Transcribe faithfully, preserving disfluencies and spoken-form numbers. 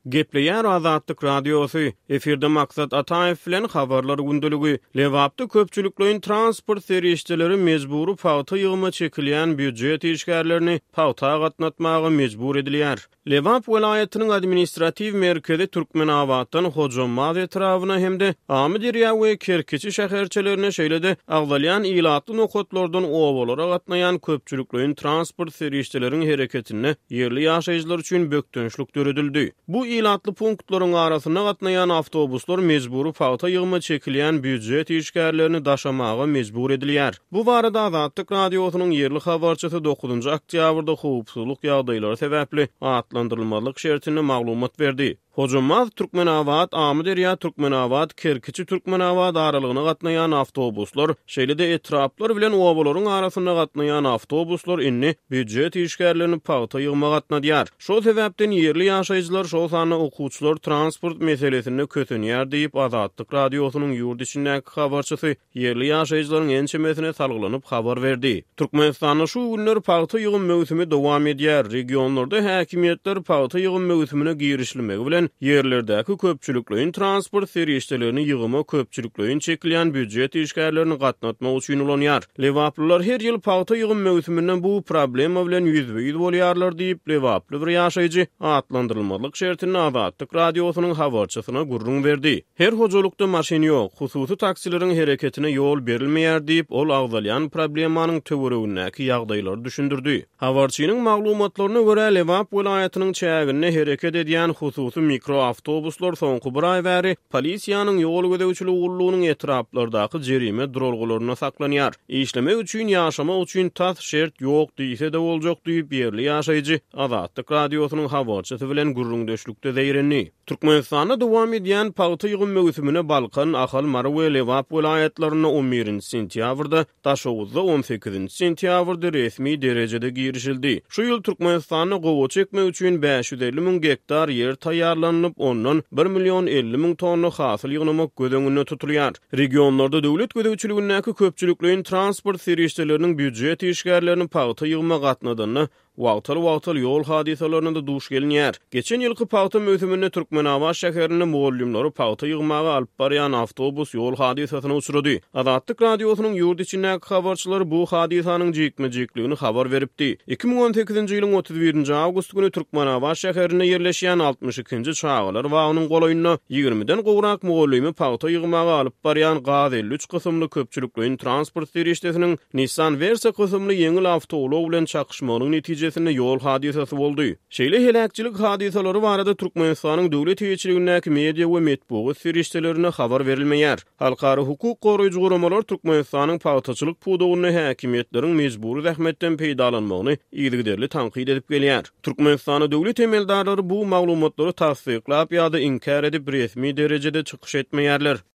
Gepleýär Azatlyk radiosu. Efirde maksat Ataev bilen habarlar gündülügi. Lewapda köpçüliklerin transport serişçileri mezburi pawta ýygyma çekilýän büdjet işgärlerini pawta gatnatmagy mezbur edilýär. Lewap welaýatynyň administrativ merkezi Türkmenawatdan Hojamaz etrawyna hemde Amidiriýa we Kerkiçi şäherçelerine şeýlede agdalýan ilatly nokotlardan owalara gatnaýan köpçüliklerin transport serişçileriniň hereketine yerli ýaşaýjylar üçin bökdönçlik döredildi. Bu ilatly punktlaryň arasyna gatnaýan awtobuslar mezburi pawta ýygyma çekilýän büdjet işgärlerini daşamaga mezbur edilýär. Bu barada Azatlyk radiosynyň yerli habarçysy dokuzunçy oktýabrda howpsuzlyk ýagdaýlary sebäpli atlandyrylmalyk şertine maglumat berdi. Hojamaz Türkmenawat Amidiriýa Türkmenawat Kerkiçi Türkmenawat aralygyna gatnaýan awtobuslar şeýlede etraplar bilen owalaryň arasyna gatnaýan awtobuslar inni büdjet işgärlerini pawta ýygma gatnadýar. Şo sebäpden yerli ýaşaýjylar şo sany okuwçylar transport meselesini kötenýär diýip Azatlyk radiosynyň ýurt içindäki habarçysy yerli ýaşaýjylaryň ençemesine salgylanyp habar berdi. Türkmenistanyň şu günler pawta ýygym mövsümi dowam edýär. Regionlarda häkimetler pawta ýygym mövsümine girişilmegi bilen yerlerdäki köpçüliklerin transport serişçilerini ýygyma köpçüliklerin çekilýän büdjet işgärlerini gatnatmak üçin ulanýar. Lewaplylar her ýyl pawta ýygym mövsüminden bu problema bilen ýüzbe-ýüz bolýarlar diýip Lewaply bir ýaşaýjy atlandyrylmalyk şertini Azatlyk radiosynyň habarçysyna gurrun berdi. Her hojalykda maşin ýok, hususy taksileriň hereketine ýol berilmeýär diýip ol agdalýan problemanyň töweregindäki ýagdaýlary düşündirdi. Habarçynyň maglumatlaryna görä Lewap welaýatynyň çägine hereket edýän hususy mikroawtobuslar soňky bir ay bäri polisiýanyň ýol gödäwçiligi ullugynyň etraplardaky jerime drolgularyna saklanýar. Işlemek üçin ýaşamak üçin tas şert ýok diýse de boljak diýip yerli ýaşaýjy Azatlyk radiosynyň habarçysy bilen gurrundeşlikde zeýrenli. Türkmenistanda dowam edýän pawta ýygym mövsümine Balkan, Ahal, Mara we Lewap welaýatlaryna on birinçi sentýabrda, Taşowuzda on sekizinçi sentýabrda resmi derejede girişildi. Şu ýyl Türkmenistanyň gowa çekmek üçin beş ýüz elli miň gektar ýer taýýarlanyp, ondan bir million elli miň tonna hasyl ýygnamak gödeňinde tutulýar. Regionlarda döwlet gödäwçiligindäki köpçüliklerin transport serişçileriniň büdjet işgärlerini pawta ýygma gatnadyny wagtal-wagtal ýol hadisalaryna da duş gelinýär. Geçen ýylky pawta mövsüminde Türkmenawat şäherine muallimleri pawta ýygmaga alyp barýan awtobus ýol hadisasyna uçrady. Azatlyk radiosynyň ýurt içindäki habarçylary bu hadisanyň jekme-jekligini habar beripdi. iki miň on sekizinçi ýylyň otuz birinçi awgust güni Türkmenawat şäherine yerleşýän altmış ikinçi çağalar wagynyň golaýyna ýigrimiden gowrak muallimi pawta ýygmaga alyp barýan gaz elli üç kysymly köpçüliklerin transport serişçisiniň Nissan Versa kysymly ýeňil awtolow bilen çakışmagyň netije ýol hadisasy boldy. Şeýle helakçylyk hadisalary barada Türkmenistanyň döwlet ýetirligindäki media we metbuat serişçilerine habar berilmeýär. Halkary hukuk goraýjy guramalar Türkmenistanyň pawtaçylyk pudugyny häkimetleriň mezburi zähmetden peýdalanmagyny ýygyderli tanqid edip gelýär. Türkmenistanyň döwlet emeldarlary bu maglumatlary tasdiqlap ýa-da inkar edip resmi derejede çykyş etmeýärler.